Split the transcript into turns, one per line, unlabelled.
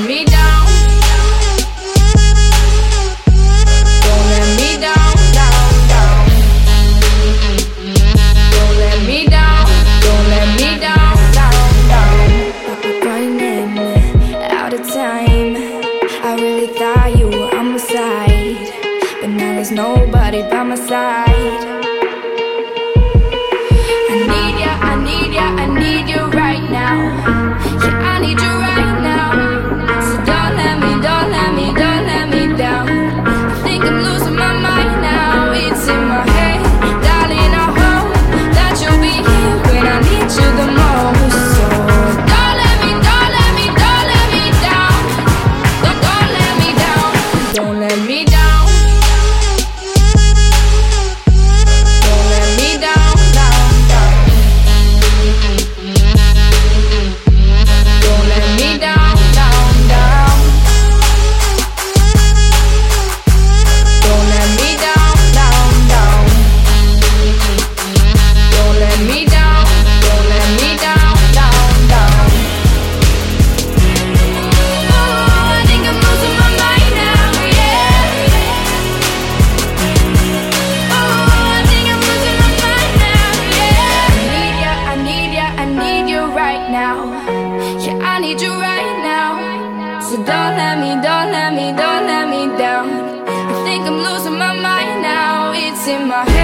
me down. Don't let me down, down, down. Don't let me down. Don't let me down, down, down.
Running out of time. I really thought you were on my side, but now there's nobody by my side. I need ya, I need ya, I need you right now. Yeah, I need you right now. So don't let me, don't let me, don't let me down. I think I'm losing my mind now. It's in my head, darling, I hope that you'll be here when I need you the most. So don't let me, don't let me, don't let me down. Don't let me down.
Don't let me down. Don't let me down, down, down. Don't let me down, down, down. Don't let me down, down, down. Don't let me down. Don't let me down, down, down.
Oh, I think I'm losing my mind now, yeah. Oh, I think I'm losing my mind now, yeah. I need ya, I need ya, I need you right now. Yeah, I need you right now. So don't let me, don't let me, don't let me down. I think I'm losing my mind now. It's in my head.